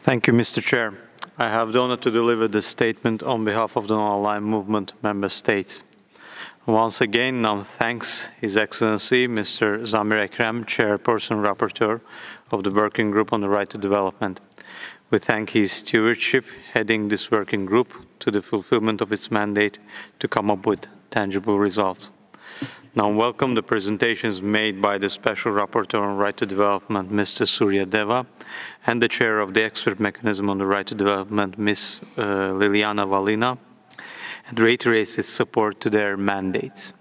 Thank you, Mr. Chair. I have the honor to deliver this statement on behalf of the Non-Aligned Movement member states. Once again, now thanks His Excellency Mr. Zamir Ekrem, Chairperson Rapporteur of the Working Group on the Right to Development. We thank his stewardship heading this working group to the fulfillment of its mandate to come up with tangible results. Now welcome the presentations made by the Special Rapporteur on Right to Development, Mr. Surya Deva, and the Chair of the Expert Mechanism on the Right to Development, Ms. Liliana Valina, and reiterates its support to their mandates.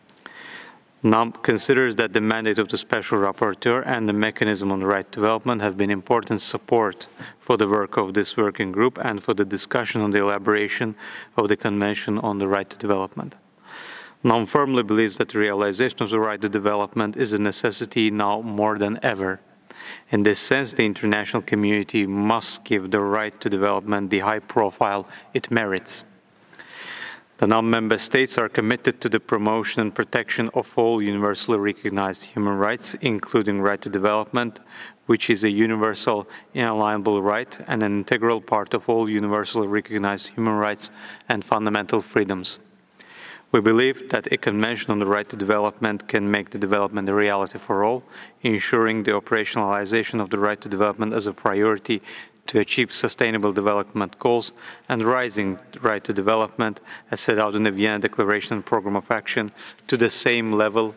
NAM considers that the mandate of the Special Rapporteur and the Mechanism on the Right to Development have been important support for the work of this working group and for the discussion on the elaboration of the Convention on the Right to Development. NAM firmly believes that the realization of the right to development is a necessity now more than ever. In this sense, the international community must give the right to development the high profile it merits. The non-member states are committed to the promotion and protection of all universally recognized human rights, including right to development, which is a universal, inalienable right and an integral part of all universally recognized human rights and fundamental freedoms. We believe that a convention on the right to development can make the development a reality for all, ensuring the operationalization of the right to development as a priority to achieve sustainable development goals and rising right to development, as set out in the Vienna Declaration and Programme of Action, to the same level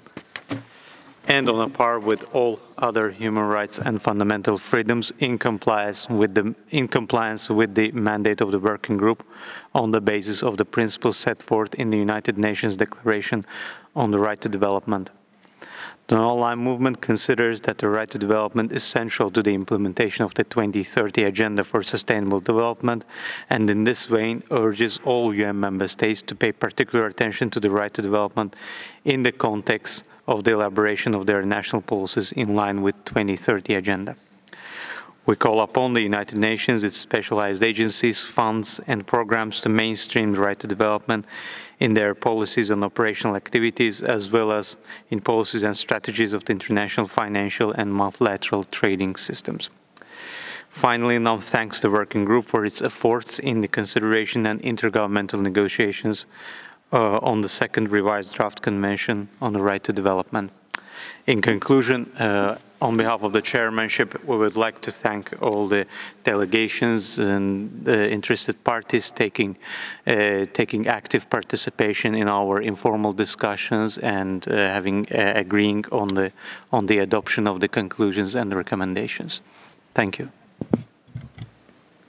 and on a par with all other human rights and fundamental freedoms in compliance with the mandate of the working group on the basis of the principles set forth in the United Nations Declaration on the Right to Development. The Non-Aligned Movement considers that the right to development is central to the implementation of the 2030 Agenda for Sustainable Development, and in this vein urges all UN member states to pay particular attention to the right to development in the context of the elaboration of their national policies in line with 2030 Agenda. We call upon the United Nations, its specialized agencies, funds and programs to mainstream the right to development in their policies and operational activities, as well as in policies and strategies of the international financial and multilateral trading systems. Finally, now thanks the working group for its efforts in the consideration and intergovernmental negotiations on the second revised draft convention on the right to development. In conclusion, on behalf of the chairmanship, we would like to thank all the delegations and interested parties taking active participation in our informal discussions and agreeing on the adoption of the conclusions and the recommendations. Thank you.